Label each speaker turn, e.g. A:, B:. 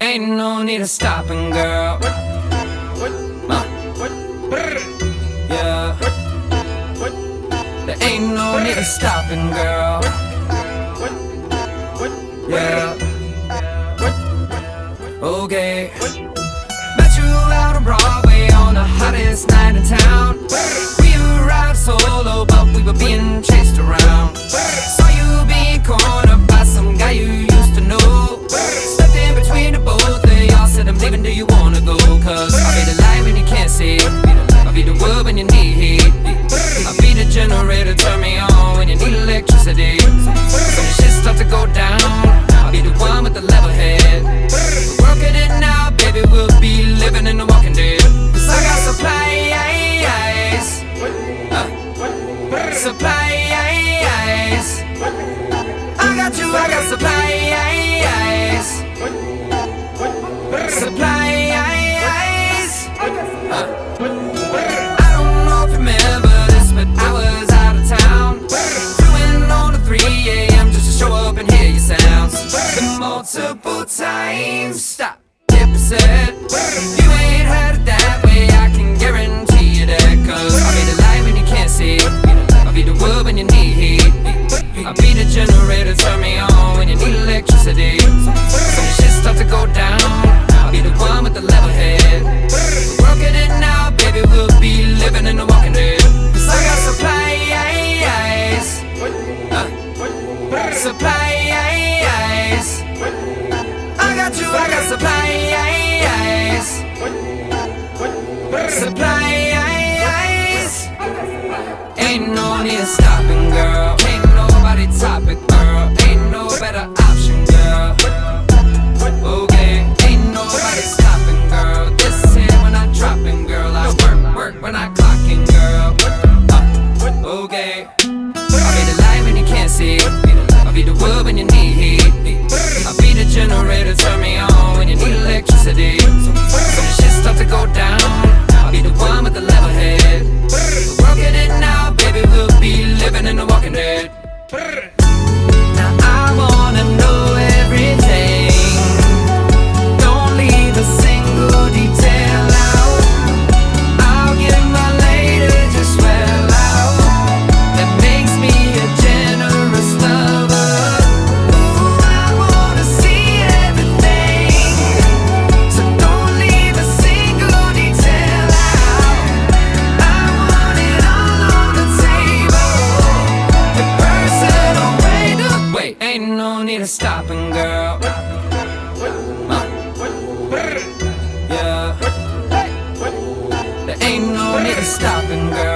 A: Ain't no need of stopping, girl. Yeah. There ain't no need of stopping, girl. Yeah. Okay. Met you out on Broadway on the hottest night in town. We arrived solo, but we were being chased around. Saw you being cornered by some guy you used to know. Stepped in between the both of y'all, said I'm leaving, do you wanna go? Cause I'll be the light when you can't see, I'll be the wood when you need heat, I'll be the generator, turn me on when you need electricity. When the shit start to go down, I'll be the one with the level head. We're working it now, baby, we'll be living in the Walking Dead. Cause I got supplies, supplies. I got you, I got supplies, supplies. I don't know if you remember this, but I was out of town, doing on the 3 a.m. just to show up and hear your sounds. The multiple times, stop, hit reset. You ain't heard it that way, I can guarantee you that. Cause I'll be the light when you can't see, I'll be the wood when you need heat, I'll be the generator, turn me on when you need electricity. When the shit start to go down, I'll be the one with the level head. We're working it now, baby, we'll be living in the Walking Dead. Cause I got supplies, supplies. I got you, I got supplies, supplies. Ain't no need of stopping, girl. Ain't nobody topic, girl. Ain't no better option, girl. Okay, ain't nobody stopping, girl. This here when I dropping, girl. I work when I clocking, girl. Okay, I'll be the light when you can't see, I'll be the wood when you need heat, I'll be the generator, turn me on when you need electricity. When the shit start to go down, I'll be the one with the level head. We're working it now, baby, we'll be living in the Walking Dead. Now I wanna know everything, don't leave a single detail out. I'll give my lady just well out. That makes me a generous lover. Ooh, I wanna see everything, so don't leave a single detail out. I want it all on the table, the personal way to wait. Ain't no need of stopping, girl. Yeah. There ain't no need of stopping, girl.